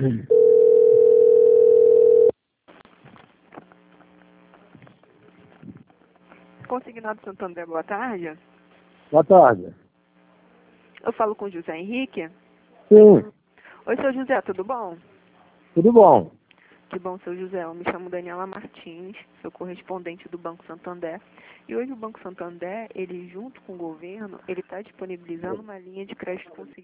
Consignado Santander, boa tarde. Boa tarde. Eu falo com o José Henrique. Sim, Oi, seu José, tudo bom? tudo bom. Que bom, seu José. Eu me chamo Daniela Martins, sou correspondente do Banco Santander. E hoje o Banco Santander, ele junto com o governo, ele está disponibilizando uma linha de crédito consignado